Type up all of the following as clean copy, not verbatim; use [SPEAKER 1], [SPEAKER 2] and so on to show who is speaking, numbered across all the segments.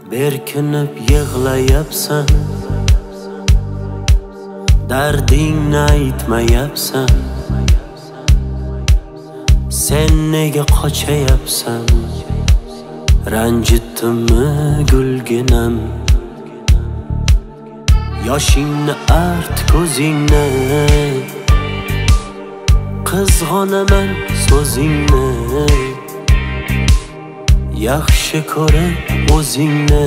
[SPEAKER 1] Berkinib yig'layapsan, dardingni aytmayapsan. Sen nega qochayapsan? Ranjitdimmi gulginam? Yoshingni art ko'zingni, qizg'onaman so'zingni. Yaxshi ko'rib o'zingni,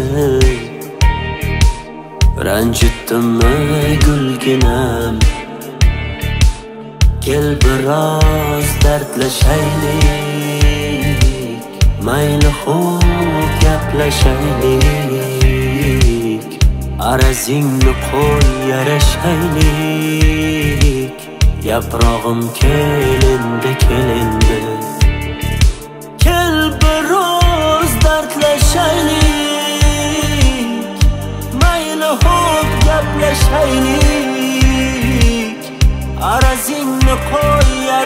[SPEAKER 1] ranjitdimmi gulginam? Kel biroz dardlashaylik, mayli xo'p gaplashaylik. Arazingni qo'y yarashaylik, yaprog'im kel endi, kel endi. Kel biroz dardlashaylik, mayli xo'p gaplashaylik. Arazingni qo'y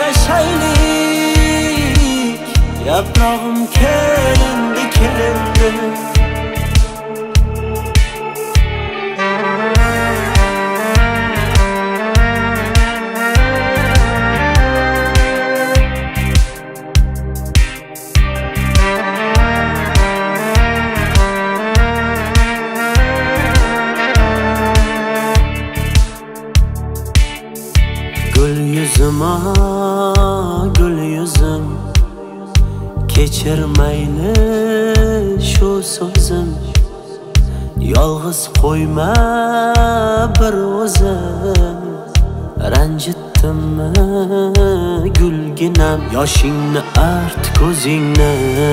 [SPEAKER 1] yarashaylik, yaprog'im kel endi, kel endi. Gul yuzim, gul yuzim, kechir mayli shu so'zim. Yolg'iz qo'yma bir o'zim, ranjitdimmi gulginam? Yoshingni art ko'zingni,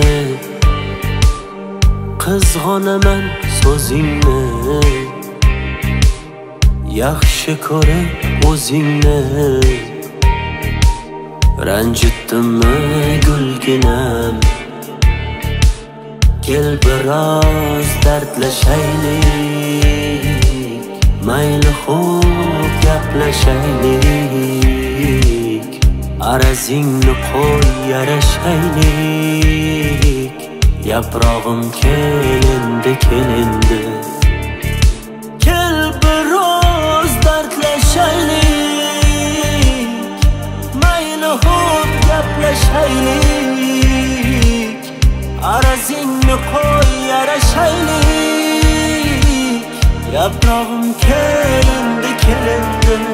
[SPEAKER 1] qizg'onaman so'zingni. Yaxshi ko'rib o'zingni, ranjitdimmi gulginam? Kel biroz dardlashaylik, mayli xo'p gaplashaylik. Arazingni qo'y yarashaylik, yaprog'im kel endi, kel endi. Kel biroz dardlashaylik, mayli xo'p gaplashaylik. Arazingni qo'y yarashaylik, yaprog'im kel endi, kel endi.